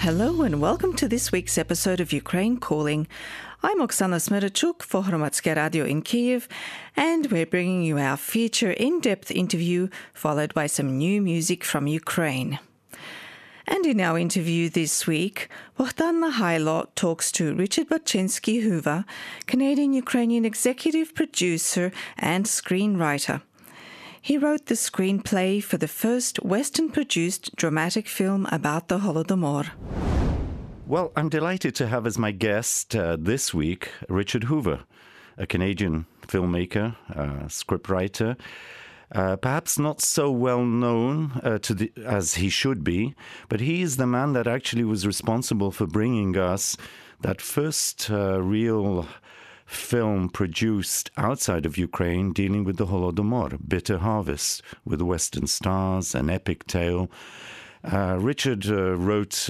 Hello and welcome to this week's episode of Ukraine Calling. I'm Oksana Smerachuk for Hromadske Radio in Kyiv, and we're bringing you our feature in-depth interview followed by some new music from Ukraine. And in our interview this week, Bogdan Mihailo talks to Richard Baczynski-Hoover, Canadian-Ukrainian executive producer and screenwriter. He wrote the screenplay for the first Western-produced dramatic film about the Holodomor. Well, I'm delighted to have as my guest this week Richard Hoover, a Canadian filmmaker, scriptwriter, perhaps not so well known as he should be, but he is the man that actually was responsible for bringing us that first real film produced outside of Ukraine dealing with the Holodomor, Bitter Harvest, with Western stars, an epic tale. Richard wrote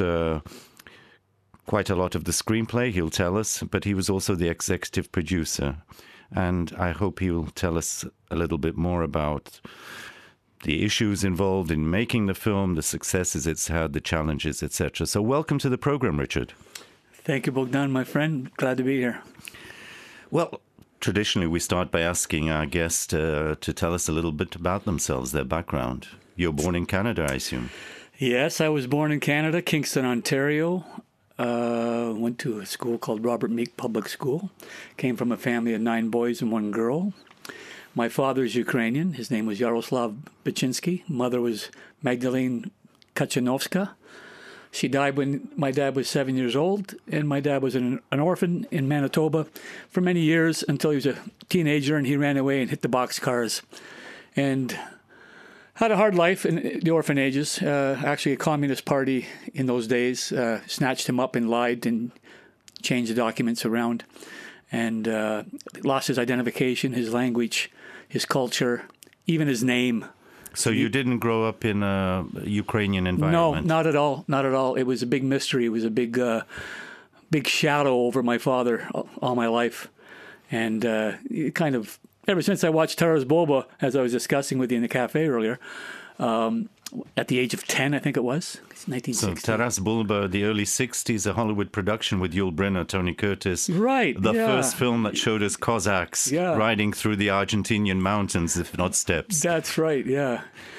quite a lot of the screenplay, he'll tell us, but he was also the executive producer. And I hope he'll tell us a little bit more about the issues involved in making the film, the successes it's had, the challenges, etc. So welcome to the program, Richard. Thank you, Bogdan, my friend. Glad to be here. Well, traditionally we start by asking our guest to tell us a little bit about themselves, their background. You're born in Canada, I assume. Yes, I was born in Canada, Kingston, Ontario. Went to a school called Robert Meek Public School. Came from a family of 9 boys and 1 girl. My father's Ukrainian. His name was Yaroslav Baczynski. Mother was Magdalene Kachanovska. She died when my dad was 7 years old, and my dad was an orphan in Manitoba for many years until he was a teenager, and he ran away and hit the boxcars and had a hard life in the orphanages. Actually, a communist party in those days snatched him up and lied and changed the documents around, and lost his identification, his language, his culture, even his name. So you didn't grow up in a Ukrainian environment? No, not at all. Not at all. It was a big mystery. It was a big shadow over my father all my life. And it kind of, ever since I watched Taras Bulba, as I was discussing with you in the cafe earlier, at the age of 10, I think it was. It's 1960. So Taras Bulba, the early 60s, a Hollywood production with Yul Brynner, Tony Curtis. Right, The first film that showed us Cossacks riding through the Argentinian mountains, if not steppes. That's right, yeah.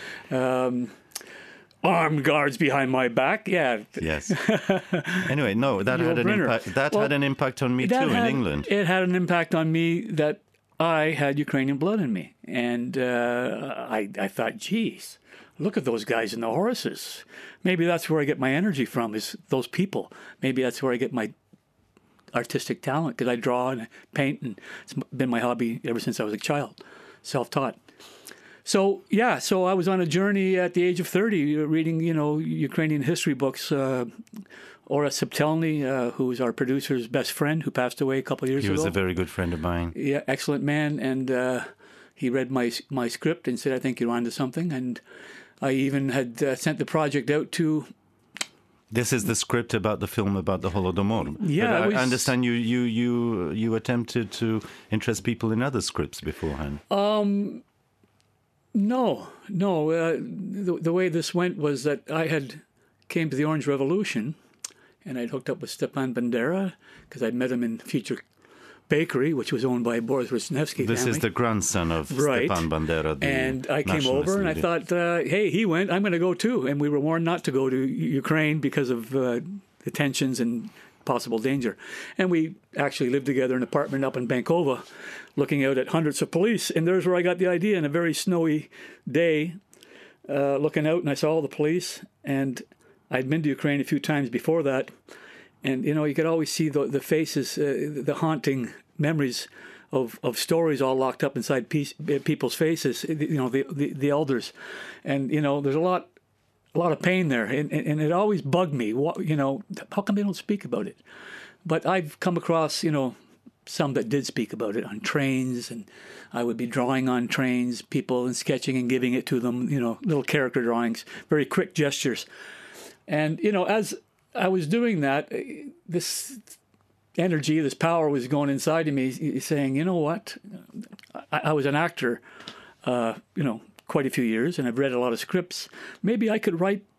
Armed guards behind my back, yeah. Yes. Anyway, no, that had an impact. That had an impact on me too in England. It had an impact on me that I had Ukrainian blood in me. And I thought, geez, look at those guys and the horses. Maybe that's where I get my energy from, is those people. Maybe that's where I get my artistic talent, because I draw and paint, and it's been my hobby ever since I was a child, self-taught. So I was on a journey at the age of 30, reading, Ukrainian history books. Ora Septelny, who was our producer's best friend, who passed away a couple of years ago. He was a very good friend of mine. Yeah, excellent man. And he read my script and said, I think you're onto something. And I even had sent the project out to... This is the script about the film about the Holodomor. Yeah, but I understand you attempted to interest people in other scripts beforehand. No. The way this went was that I had came to the Orange Revolution, and I'd hooked up with Stepan Bandera because I'd met him in Future Bakery, which was owned by Boris Rusnevsky This family. is the grandson of Stepan Bandera. And I came over and I thought, hey, he went, I'm going to go too. And we were warned not to go to Ukraine because of the tensions and possible danger. And we actually lived together in an apartment up in Bankova, looking out at hundreds of police. And there's where I got the idea, in a very snowy day, looking out, and I saw all the police. And I'd been to Ukraine a few times before that. And, you could always see the faces, the haunting memories of stories all locked up inside people's faces, the elders. And, there's a lot of pain there. And it always bugged me, how come they don't speak about it? But I've come across, some that did speak about it on trains, and I would be drawing on trains, people, and sketching and giving it to them, little character drawings, very quick gestures. And, as I was doing that, this energy, this power was going inside of me, saying, you know what? I was an actor, quite a few years, and I've read a lot of scripts. Maybe I could write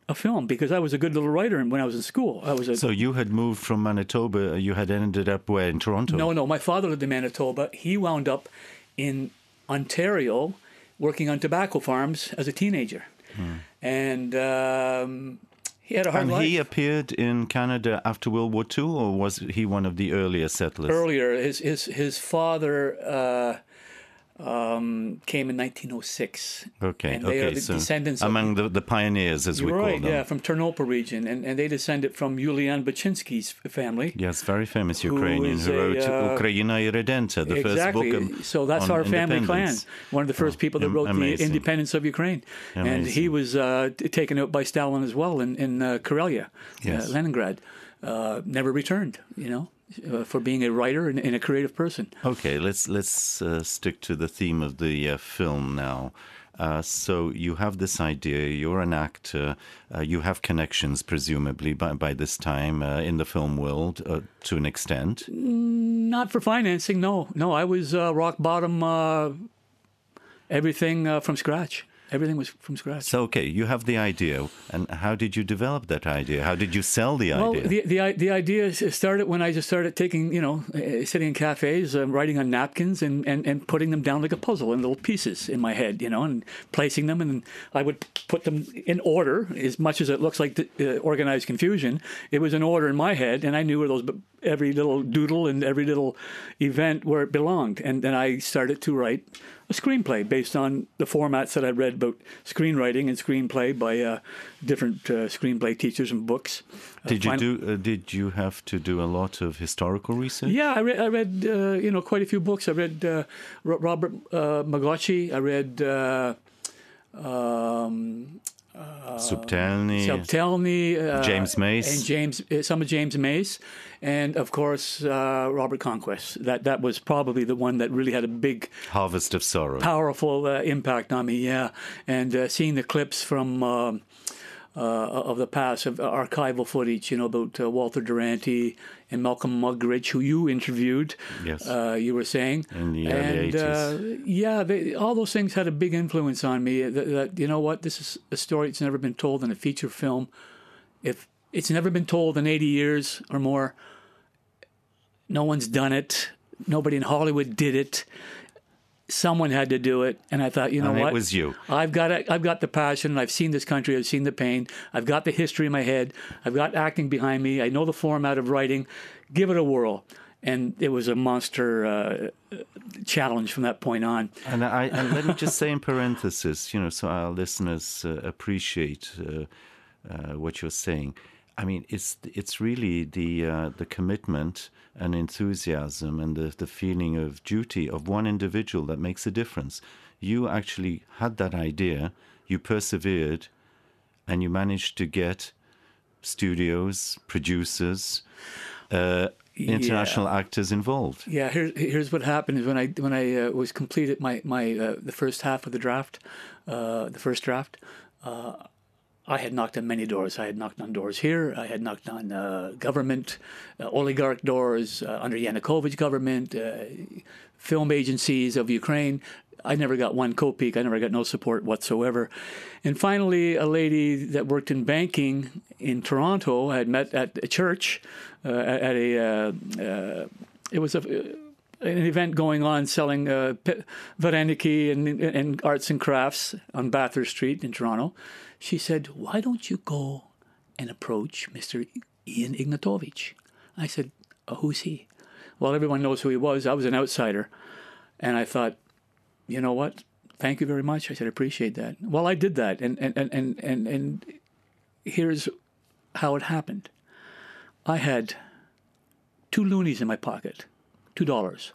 a film because I was a good little writer when I was in school. So you had moved from Manitoba. You had ended up where, in Toronto? No. My father lived in Manitoba. He wound up in Ontario working on tobacco farms as a teenager. And he had a hard life. And he appeared in Canada after World War II, or was he one of the earlier settlers? Earlier. His father came in 1906. Okay, and they are the so descendants among the pioneers, as we call them. Yeah, from Ternopil region, and they descended from Yulian Baczynski's family. Yes, very famous Ukrainian who wrote Ukraina i Redenta, the first book. So that's our family clan. One of the first people that wrote the independence of Ukraine, and he was taken out by Stalin as well in Karelia, Leningrad. Never returned, for being a writer and a creative person. Okay, let's stick to the theme of the film now. So you have this idea, you're an actor, you have connections presumably by this time in the film world to an extent. Not for financing, no. I was rock bottom, everything from scratch. Everything was from scratch. So, okay, you have the idea. And how did you develop that idea? How did you sell the idea? Well, the idea started when I just started taking, sitting in cafes, writing on napkins and putting them down like a puzzle in little pieces in my head, and placing them. And I would put them in order, as much as it looks like organized confusion. It was in order in my head, and I knew where every little doodle and every little event where it belonged. And then I started to write a screenplay based on the formats that I read about screenwriting and screenplay by different screenplay teachers and books. Did you have to do a lot of historical research? Yeah, I read quite a few books. I read Robert Magocsi. I read Subtelny, James Mace, and some of James Mace, and of course Robert Conquest. That was probably the one that really had a big Harvest of Sorrow, powerful impact on me. Yeah, and seeing the clips from of the past, of archival footage, about Walter Durante and Malcolm Muggeridge, who you interviewed. Yes, you were saying in the early 80s. All those things had a big influence on me. That you know what, this is a story that's never been told in a feature film. If it's never been told in 80 years or more, no one's done it. Nobody in Hollywood did it. Someone had to do it, and I thought, what? It was you. I've got the passion. I've seen this country. I've seen the pain. I've got the history in my head. I've got acting behind me. I know the format of writing. Give it a whirl. And it was a monster challenge from that point on. And let me just say in parenthesis, so our listeners appreciate what you're saying. I mean, it's really the commitment and enthusiasm and the feeling of duty of one individual that makes a difference. You actually had that idea, you persevered, and you managed to get studios, producers, international actors involved. Yeah, here's what happened is when I was completed my the first half of the draft, the first draft. I had knocked on many doors. I had knocked on doors here. I had knocked on government, oligarch doors under Yanukovych government, film agencies of Ukraine. I never got one kopeek. I never got no support whatsoever. And finally, a lady that worked in banking in Toronto had met at a church at a it was an event going on selling vareniki and arts and crafts on Bathurst Street in Toronto. She said, "Why don't you go and approach Mr. Ian Ignatovich?" I said, "Who's he?" Well, everyone knows who he was. I was an outsider. And I thought, you know what? Thank you very much. I said, I appreciate that. Well, I did that. And here's how it happened. I had 2 loonies in my pocket, $2.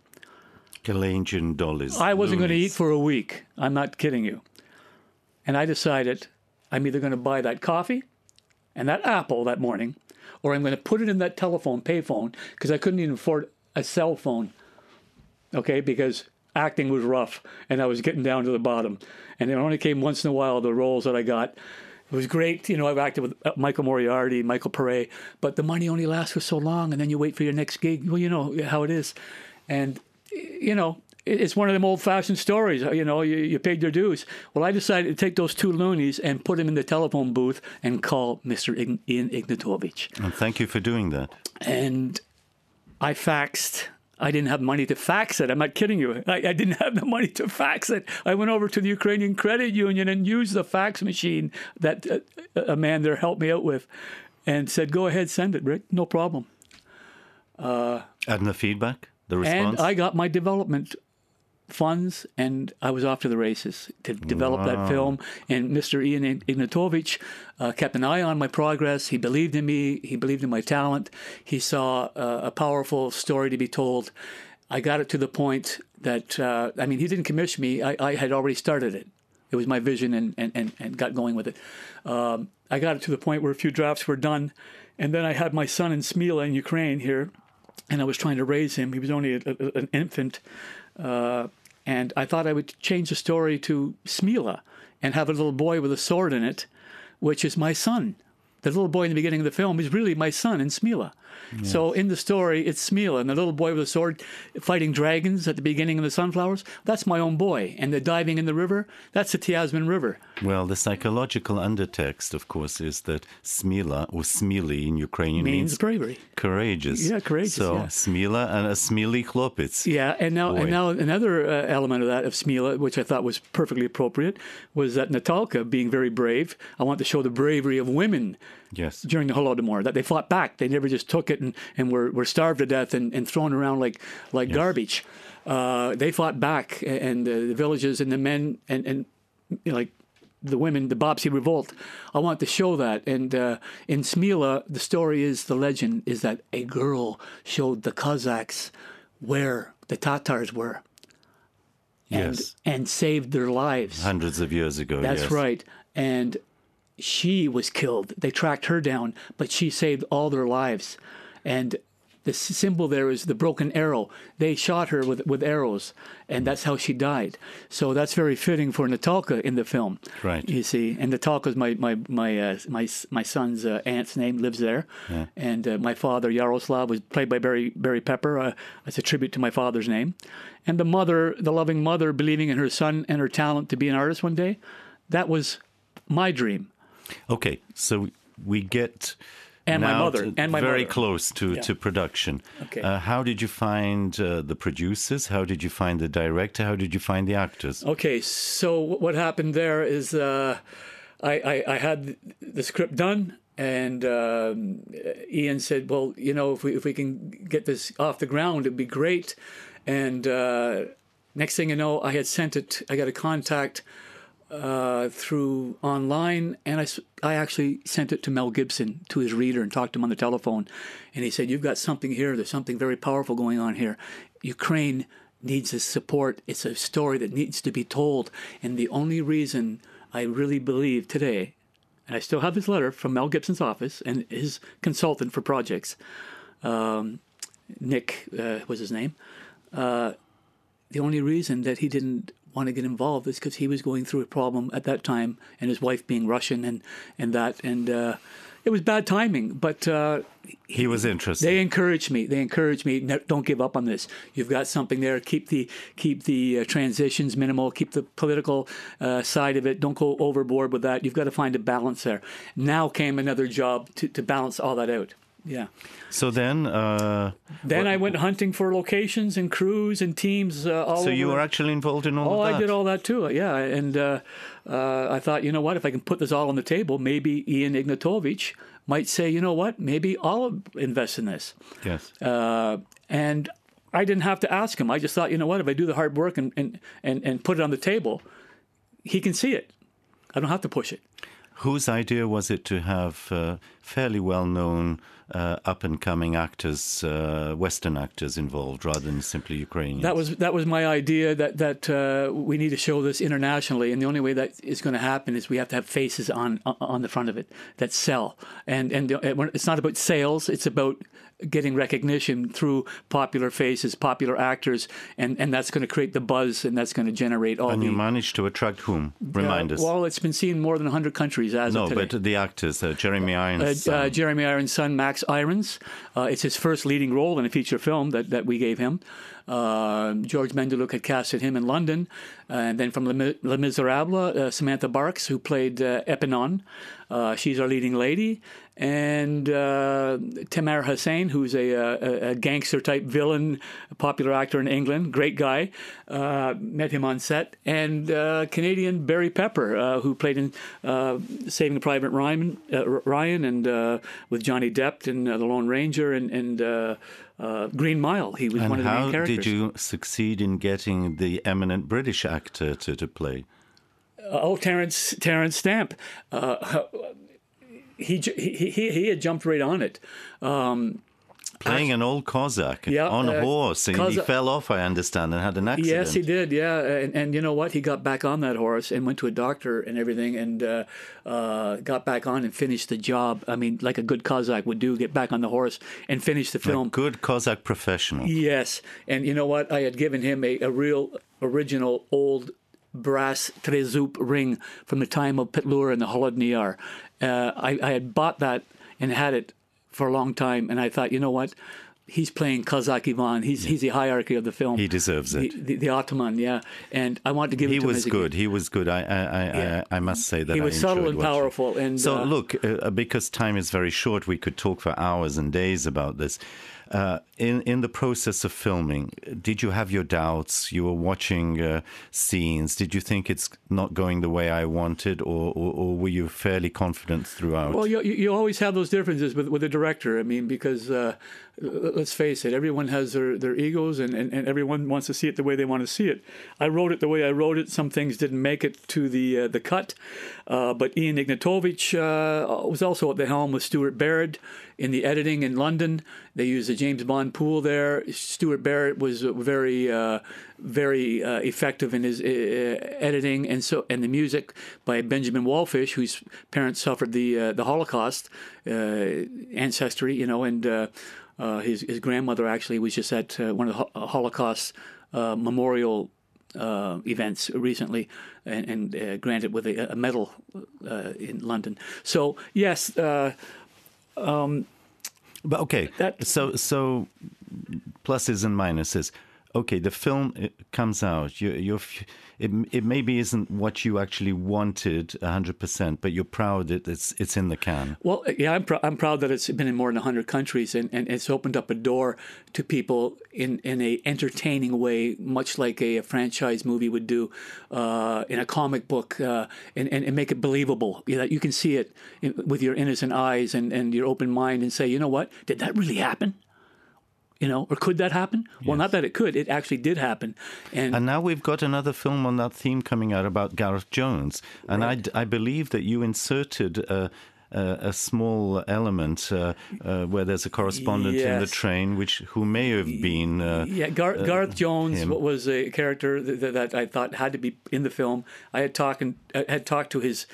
Canadian dollars. I wasn't going to eat for a week. I'm not kidding you. And I decided I'm either going to buy that coffee and that apple that morning, or I'm going to put it in that telephone, payphone, because I couldn't even afford a cell phone, okay, because acting was rough, and I was getting down to the bottom. And it only came once in a while, the roles that I got. It was great. I've acted with Michael Moriarty, Michael Pare, but the money only lasts for so long, and then you wait for your next gig. Well, you know how it is. And, it's one of them old-fashioned stories. You paid your dues. Well, I decided to take those two loonies and put them in the telephone booth and call Mr. Ian Ignatovich. And thank you for doing that. And I faxed. I didn't have money to fax it. I'm not kidding you. I didn't have the money to fax it. I went over to the Ukrainian Credit Union and used the fax machine that a man there helped me out with, and said, "Go ahead, send it, Rick. No problem." And the feedback, the response? And I got my development funds, and I was off to the races to develop that film. And Mr. Ian Ignatovich kept an eye on my progress. He believed in me. He believed in my talent. He saw a powerful story to be told. I got it to the point that, he didn't commission me. I had already started it. It was my vision and got going with it. I got it to the point where a few drafts were done. And then I had my son in Smila in Ukraine here, and I was trying to raise him. He was only an infant. And I thought I would change the story to Smila and have a little boy with a sword in it, which is my son. The little boy in the beginning of the film is really my son in Smila. Yes. So in the story, it's Smila, and the little boy with a sword fighting dragons at the beginning of the Sunflowers, that's my own boy. And the diving in the river, that's the Tiasmin River. Well, the psychological undertext, of course, is that Smila, or Smili in Ukrainian, means bravery. Courageous. Yeah, courageous. So Smila and a Smili Chlopitz. Yeah, and now another element of that, of Smila, which I thought was perfectly appropriate, was that Natalka, being very brave, I want to show the bravery of women. Yes. During the Holodomor, that they fought back. They never just took it and were starved to death and thrown around like yes. garbage. They fought back, and the villages and the men and like the women, the Bobsy Revolt. I want to show that. And in Smila, the story is, the legend is that a girl showed the Cossacks where the Tatars were. Yes. And saved their lives. Hundreds of years ago, That's yes. right. And she was killed. They tracked her down, but she saved all their lives. And the symbol there is the broken arrow. They shot her with arrows, and that's how she died. So that's very fitting for Natalka in the film. Right. You see, and Natalka is my son's aunt's name, lives there. Yeah. And my father, Yaroslav, was played by Barry Pepper. As a tribute to my father's name. And the mother, the loving mother, believing in her son and her talent to be an artist one day, that was my dream. Okay, so we get my mother very close to production. Okay. How did you find the producers? How did you find the director? How did you find the actors? Okay, so what happened there is I had the script done, and Ian said, "Well, if we can get this off the ground, it'd be great." And next thing you know, I had sent it. I got a contact through online, and I actually sent it to Mel Gibson, to his reader, and talked to him on the telephone. And he said, "You've got something here. There's something very powerful going on here. Ukraine needs this support. It's a story that needs to be told." And the only reason I really believe today, and I still have his letter from Mel Gibson's office and his consultant for projects, Nick was his name, the only reason that he didn't want to get involved is because he was going through a problem at that time, and his wife being Russian and it was bad timing, but he was interested. They encouraged me. No, don't give up on this. You've got something there. Keep the transitions minimal. Keep the political side of it. Don't go overboard with that. You've got to find a balance there. Now came another job to balance all that out. Yeah. So then I went hunting for locations and crews and teams all over. So you were actually involved in all of that? I did all that too, yeah. And I thought, you know what, if I can put this all on the table, maybe Ian Ignatovich might say, you know what, maybe I'll invest in this. Yes. And I didn't have to ask him. I just thought, you know what, if I do the hard work and put it on the table, he can see it. I don't have to push it. Whose idea was it to have fairly well-known up-and-coming actors, Western actors involved, rather than simply Ukrainians? That was my idea, that we need to show this internationally, and the only way that is going to happen is we have to have faces on the front of it that sell. And it's not about sales; it's about getting recognition through popular faces, popular actors, and that's going to create the buzz, and that's going to generate all. And you managed to attract whom? Remind us. Well, it's been seen in more than 100 countries as of today. No, but the actors, Jeremy Irons. son. Jeremy Irons' son, Max Irons. It's his first leading role in a feature film that we gave him. George Mendeluk had casted him in London. And then from Les Miserables, Samantha Barks, who played Epinon. She's our leading lady. And Tamer Hussain, who's a gangster-type villain, a popular actor in England, great guy. Met him on set. And Canadian Barry Pepper, who played in Saving Private Ryan and with Johnny Depp in The Lone Ranger and Green Mile. He was one of the main characters. And how did you succeed in getting the eminent British actor to play? Terence Stamp. He had jumped right on it. Playing an old Cossack on a horse. And he fell off, I understand, and had an accident. Yes, he did, yeah. And you know what? He got back on that horse and went to a doctor and everything and got back on and finished the job. I mean, like a good Cossack would do, get back on the horse and finish the film. A good Cossack professional. Yes. And you know what? I had given him a real original old brass trezoup ring from the time of Petlura and the Holodnyar. I had bought that and had it for a long time, and I thought, you know what? He's playing Cossack Ivan. He's the hierarchy of the film. He deserves it. The Ottoman, yeah. And I wanted to give it to him. He was good. I must say that he was subtle and powerful. And so look, because time is very short, we could talk for hours and days about this. In the process of filming, did you have your doubts? You were watching scenes. Did you think it's not going the way I wanted, or were you fairly confident throughout? Well, you always have those differences with a director. I mean, because let's face it, everyone has their egos, and everyone wants to see it the way they want to see it. I wrote it the way I wrote it. Some things didn't make it to the cut, but Ian Ignatovich was also at the helm with Stuart Baird in the editing in London. They used the James Bond pool there. Stuart Barrett was very effective in his editing, and the music by Benjamin Wallfish, whose parents suffered the Holocaust ancestry, and his grandmother actually was just at one of the Holocaust memorial events recently, and granted with a medal in London. So yes. But okay, so pluses and minuses. Okay, the film comes out. It maybe isn't what you actually wanted 100%, but you're proud that it's in the can. Well, yeah, I'm proud that it's been in more than 100 countries, and it's opened up a door to people in a entertaining way, much like a franchise movie would do in a comic book, and make it believable. That you can see it with your innocent eyes and your open mind and say, you know what, did that really happen? Or could that happen? Yes. Well, not that it could. It actually did happen. And now we've got another film on that theme coming out about Gareth Jones. And right. I believe that you inserted a small element where there's a correspondent in the train, who may have been... Gareth Jones was a character that I thought had to be in the film. I had talked to his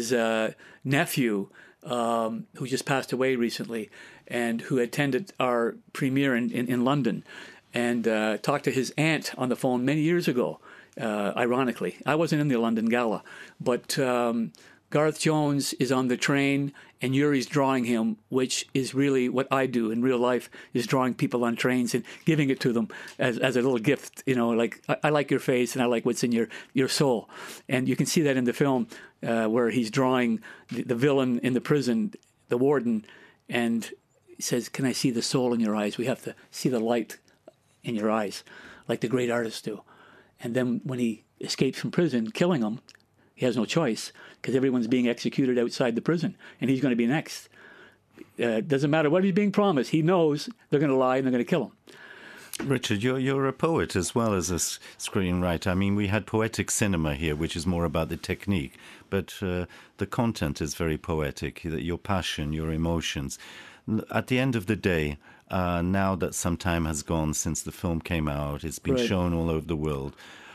nephew, who just passed away recently, and who attended our premiere in London, and talked to his aunt on the phone many years ago, ironically. I wasn't in the London Gala, but Gareth Jones is on the train, and Yuri's drawing him, which is really what I do in real life, is drawing people on trains and giving it to them as a little gift. Like, I like your face, and I like what's in your soul. And you can see that in the film, where he's drawing the villain in the prison, the warden, and he says, "Can I see the soul in your eyes? We have to see the light in your eyes, like the great artists do." And then when he escapes from prison, killing him, he has no choice, because everyone's being executed outside the prison, and he's going to be next. Doesn't matter what he's being promised. He knows they're going to lie and they're going to kill him. Richard, you're a poet as well as a screenwriter. I mean, we had poetic cinema here, which is more about the technique, but the content is very poetic, your passion, your emotions. At the end of the day, now that some time has gone since the film came out, it's been shown all over the world.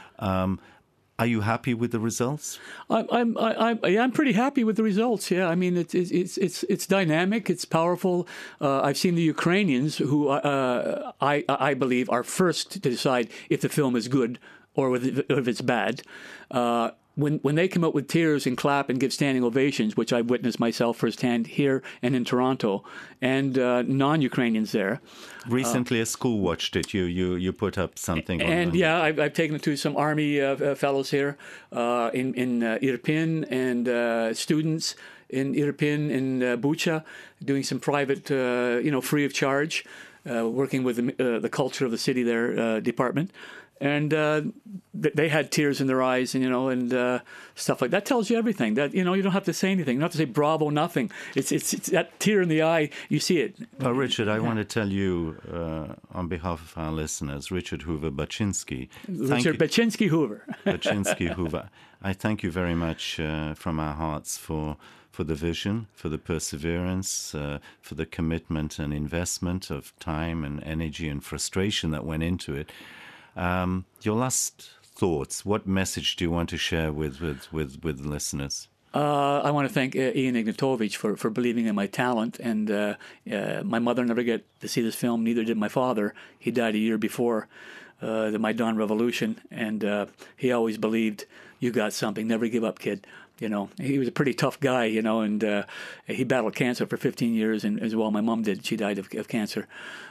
Are you happy with the results? I'm pretty happy with the results. Yeah, I mean it's dynamic, it's powerful. I've seen the Ukrainians, who I believe are first to decide if the film is good or if it's bad. when they come out with tears and clap and give standing ovations, which I've witnessed myself firsthand here and in Toronto, and non-Ukrainians there. Recently, a school watched it. You put up something. And yeah, I've taken it to some Army fellows here in Irpin, and students in Irpin and Bucha, doing some private, free of charge, working with the culture of the city there department. And they had tears in their eyes, and stuff like that. Tells you everything. That you don't have to say anything. You don't have to say bravo, nothing. It's that tear in the eye. You see it. Well, Richard, I want to tell you on behalf of our listeners, Richard Hoover Baczynski. Richard Baczynski Hoover. Baczynski Hoover. I thank you very much from our hearts for the vision, for the perseverance, for the commitment and investment of time and energy and frustration that went into it. Your last thoughts, what message do you want to share with listeners? I want to thank Ian Ignatovich for believing in my talent. And my mother never got to see this film, neither did my father. He died a year before the Maidan Revolution. And he always believed, you got something, never give up, kid. He was a pretty tough guy, and he battled cancer for 15 years, and as well my mom did. She died of cancer.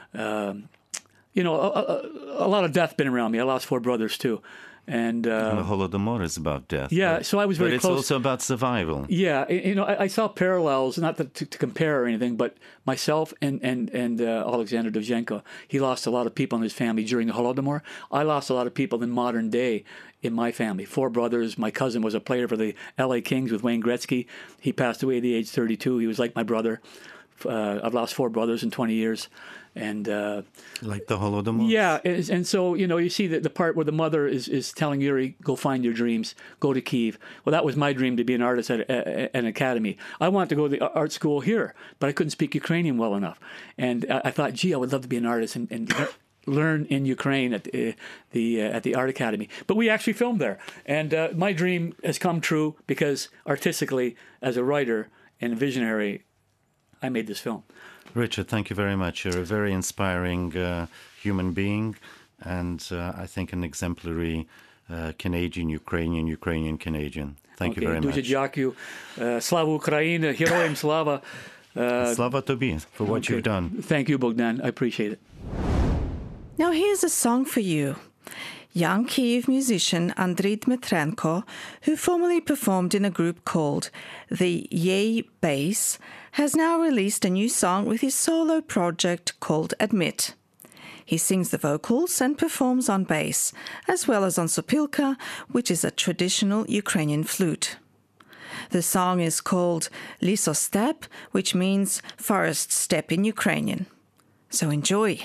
A lot of death been around me. I lost 4 brothers too, and the Holodomor is about death. Yeah, so I was very close. But it's also about survival. Yeah, I saw parallels, not to compare or anything, but myself and Alexander Dovzhenko. He lost a lot of people in his family during the Holodomor. I lost a lot of people in modern day in my family. 4 brothers. My cousin was a player for the L.A. Kings with Wayne Gretzky. He passed away at the age 32. He was like my brother. I've lost 4 brothers in 20 years. And like the Holodomor? Yeah, and so, you see the part where the mother is telling Yuri, go find your dreams, go to Kyiv. Well, that was my dream, to be an artist at an academy. I wanted to go to the art school here, but I couldn't speak Ukrainian well enough. And I thought, gee, I would love to be an artist and learn in Ukraine at the art academy. But we actually filmed there. And my dream has come true because artistically, as a writer and a visionary, I made this film. Richard, thank you very much. You're a very inspiring human being, and I think an exemplary Canadian, Ukrainian Canadian. Thank you very much. Дуже дякую. Слава Україні, героям слава. Slava тобі for what you've done. Thank you, Bogdan. I appreciate it. Now here's a song for you. Young Kyiv musician Andriy Dmitrenko, who formerly performed in a group called the Yay Bass, has now released a new song with his solo project called Admit. He sings the vocals and performs on bass, as well as on sopilka, which is a traditional Ukrainian flute. The song is called Lisostep, which means forest steppe in Ukrainian. So enjoy.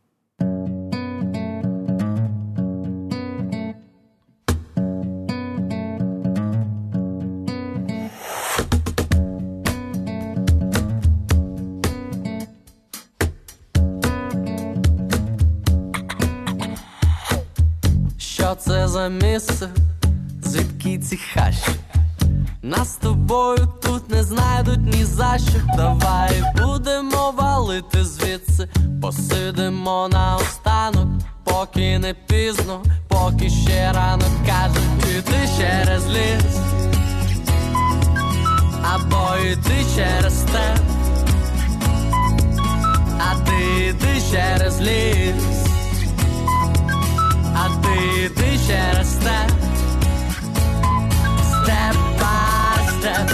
Що це за місце, звідки ці хащі? Нас з тобою тут не знайдуть ні за що. Давай будемо валити звідси, посидимо наостанок, поки не пізно, поки ще рано. Кажуть, іди через ліс, або іди через степ, а ти іди через ліс, а ти йди через степ, step by step.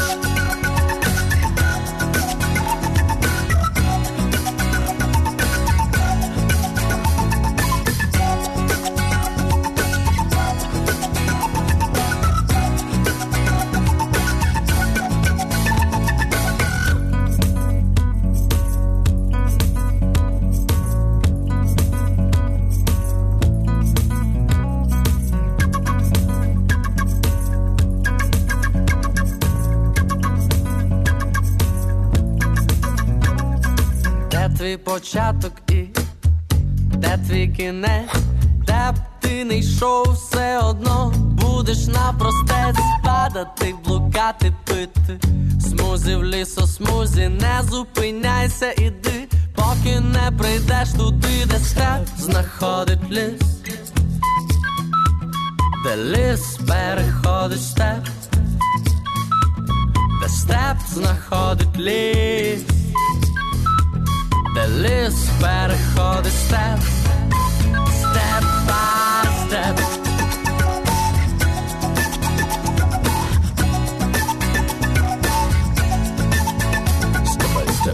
Твій початок і де твій кінець, де б ти не йшов, все одно будеш навпростець падати, блукати, пити. Смузі в лісосмузі, не зупиняйся, іди, поки не прийдеш туди, де степ знаходить ліс, де де ліс переходить степ, де степ знаходить ліс, де ліс переходить степ, степ by step. Step by step.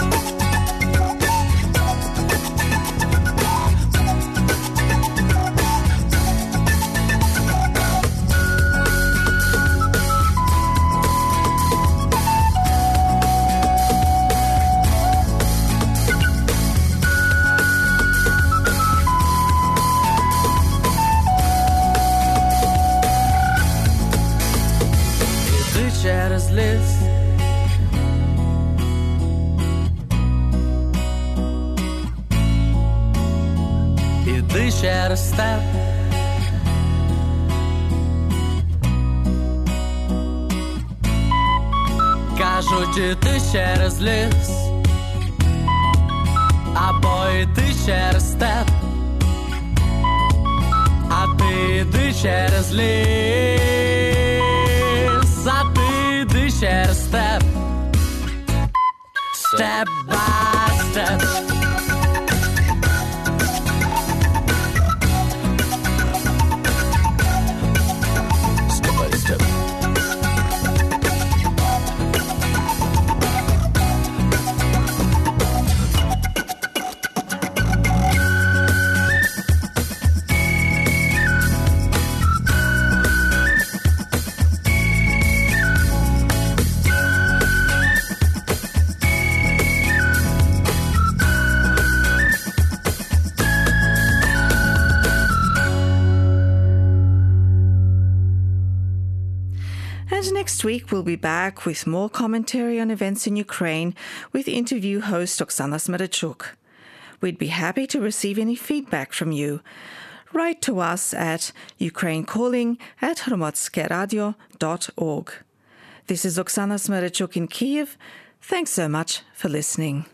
Через ліс, іди через степ, кажуть, іди через ліс, або іди через степ, а ти іди через ліс, а ти іди через степ, step by step. Step by step. Next week, we'll be back with more commentary on events in Ukraine with interview host Oksana Smerachuk. We'd be happy to receive any feedback from you. Write to us at ukrainecalling@hromotskeradio.org. This is Oksana Smerachuk in Kyiv. Thanks so much for listening.